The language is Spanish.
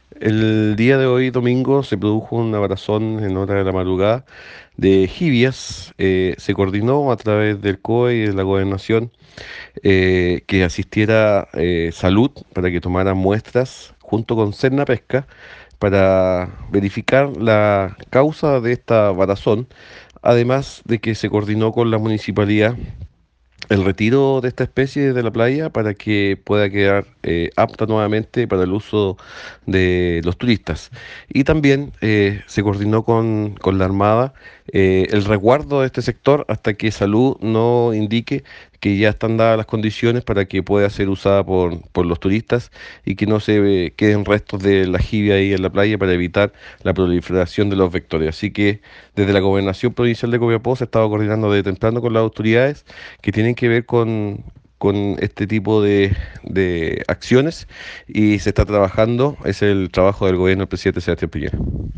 El día de hoy, domingo, se produjo una varazón en hora de la madrugada de jibias. Se coordinó a través del COE y de la Gobernación que asistiera Salud para que tomara muestras junto con Serna Pesca para verificar la causa de esta varazón, además de que se coordinó con la municipalidad el retiro de esta especie de la playa para que pueda quedar apta nuevamente para el uso de los turistas. Y también se coordinó con la Armada el resguardo de este sector hasta que Salud no indique que ya están dadas las condiciones para que pueda ser usada por los turistas y que no se queden restos de la jibia ahí en la playa para evitar la proliferación de los vectores. Así que desde la Gobernación Provincial de Copiapó se ha estado coordinando de temprano con las autoridades que tienen que ver con este tipo de acciones y se está trabajando, es el trabajo del gobierno del presidente Sebastián Piñera.